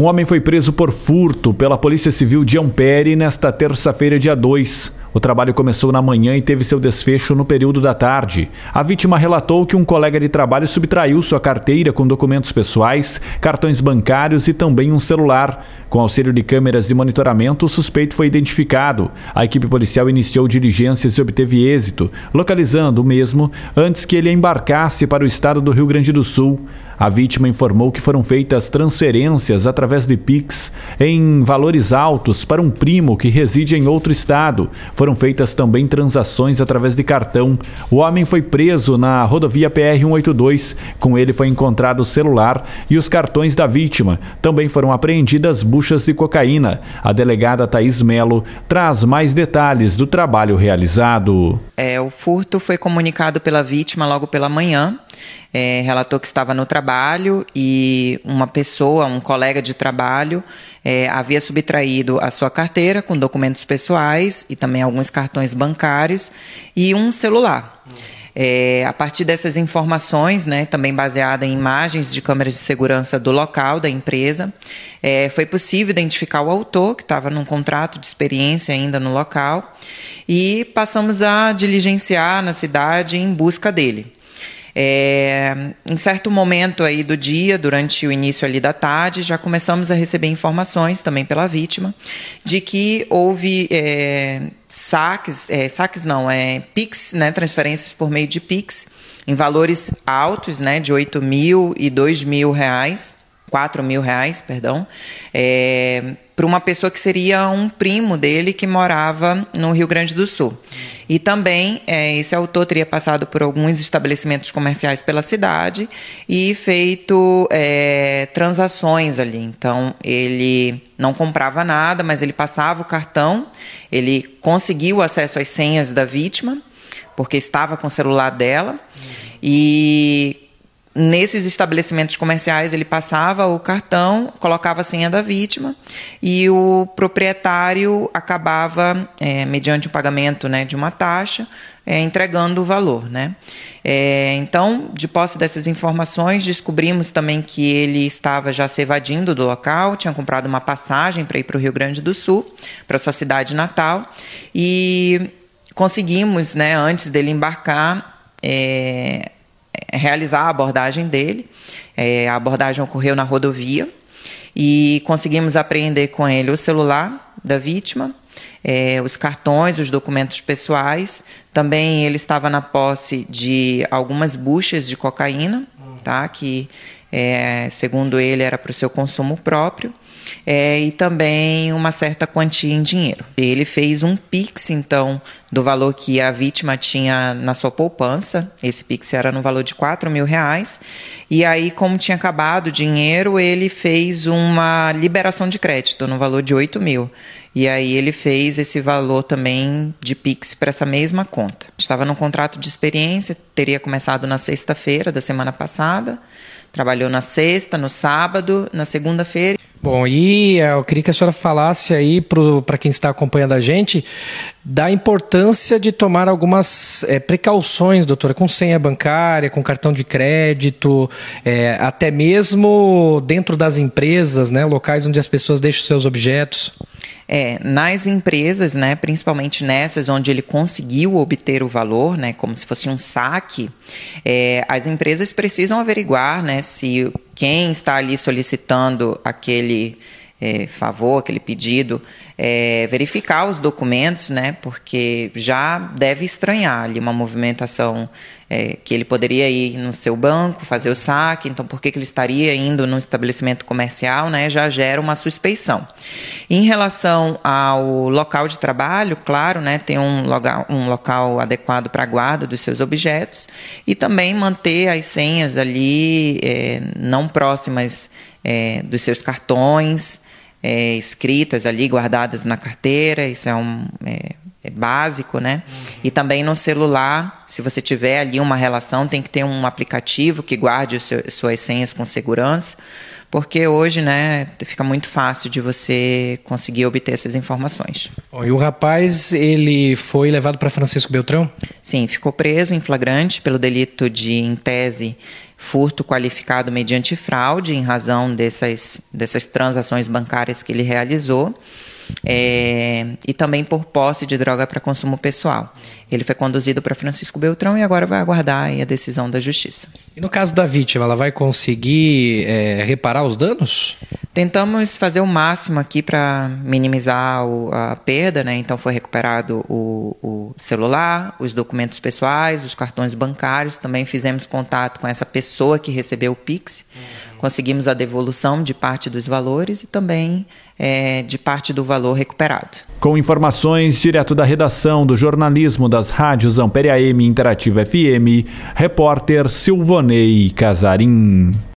Um homem foi preso por furto pela Polícia Civil de Ampere nesta terça-feira, dia 2. O trabalho começou na manhã e teve seu desfecho no período da tarde. A vítima relatou que um colega de trabalho subtraiu sua carteira com documentos pessoais, cartões bancários e também um celular. Com auxílio de câmeras de monitoramento, o suspeito foi identificado. A equipe policial iniciou diligências e obteve êxito, localizando o mesmo antes que ele embarcasse para o estado do Rio Grande do Sul. A vítima informou que foram feitas transferências através de Pix em valores altos para um primo que reside em outro estado. Foram feitas também transações através de cartão. O homem foi preso na rodovia PR-182. Com ele foi encontrado o celular e os cartões da vítima. Também foram apreendidas buchas de cocaína. A delegada Thaís Melo traz mais detalhes do trabalho realizado. O furto foi comunicado pela vítima logo pela manhã. Relatou que estava no trabalho e uma pessoa, um colega de trabalho, havia subtraído a sua carteira com documentos pessoais e também alguns cartões bancários e um celular. A partir dessas informações, também baseada em imagens de câmeras de segurança do local da empresa, foi possível identificar o autor, que estava num contrato de experiência ainda no local, e passamos a diligenciar na cidade em busca dele. Em certo momento aí do dia, durante o início ali da tarde, já começamos a receber informações também pela vítima de que houve Pix, transferências por meio de Pix em valores altos, de R$8.000 e R$2.000, R$4.000, perdão, para uma pessoa que seria um primo dele que morava no Rio Grande do Sul. E também esse autor teria passado por alguns estabelecimentos comerciais pela cidade e feito transações ali. Então, ele não comprava nada, mas ele passava o cartão, ele conseguiu acesso às senhas da vítima, porque estava com o celular dela, e nesses estabelecimentos comerciais ele passava o cartão, colocava a senha da vítima e o proprietário acabava, mediante o pagamento de uma taxa, entregando o valor. Então, de posse dessas informações, descobrimos também que ele estava já se evadindo do local, tinha comprado uma passagem para ir para o Rio Grande do Sul, para sua cidade natal, e conseguimos, antes dele embarcar, realizar a abordagem dele. A abordagem ocorreu na rodovia e conseguimos apreender com ele o celular da vítima, os cartões, os documentos pessoais. Também ele estava na posse de algumas buchas de cocaína, que, segundo ele, era para o seu consumo próprio, e também uma certa quantia em dinheiro. Ele fez um Pix, então, do valor que a vítima tinha na sua poupança. Esse Pix era no valor de R$4.000. E aí, como tinha acabado o dinheiro, ele fez uma liberação de crédito no valor de R$8.000. E aí ele fez esse valor também de Pix para essa mesma conta. Estava num contrato de experiência, teria começado na sexta-feira da semana passada, trabalhou na sexta, no sábado, na segunda-feira. Bom, e eu queria que a senhora falasse aí para quem está acompanhando a gente da importância de tomar algumas precauções, doutora, com senha bancária, com cartão de crédito, até mesmo dentro das empresas, locais onde as pessoas deixam seus objetos. Nas empresas, principalmente nessas onde ele conseguiu obter o valor, como se fosse um saque, as empresas precisam averiguar, se quem está ali solicitando aquele favor, aquele pedido, verificar os documentos, porque já deve estranhar ali uma movimentação que ele poderia ir no seu banco, fazer o saque, então por que ele estaria indo num estabelecimento comercial, já gera uma suspeição. Em relação ao local de trabalho, claro, tem um local adequado para a guarda dos seus objetos e também manter as senhas ali não próximas dos seus cartões, escritas ali, guardadas na carteira. Isso é básico, E também no celular, se você tiver ali uma relação, tem que ter um aplicativo que guarde suas senhas com segurança, porque hoje, fica muito fácil de você conseguir obter essas informações. Bom, e o rapaz, ele foi levado para Francisco Beltrão? Sim, ficou preso em flagrante pelo delito de, em tese, furto qualificado mediante fraude, em razão dessas transações bancárias que ele realizou, e também por posse de droga para consumo pessoal. Ele foi conduzido para Francisco Beltrão e agora vai aguardar aí a decisão da Justiça. E no caso da vítima, ela vai conseguir reparar os danos? Tentamos fazer o máximo aqui para minimizar a perda, né? Então foi recuperado o celular, os documentos pessoais, os cartões bancários. Também fizemos contato com essa pessoa que recebeu o Pix. Conseguimos a devolução de parte dos valores e também de parte do valor recuperado. Com informações direto da redação do jornalismo das rádios Ampere AM Interativa FM, repórter Silvanei Casarim.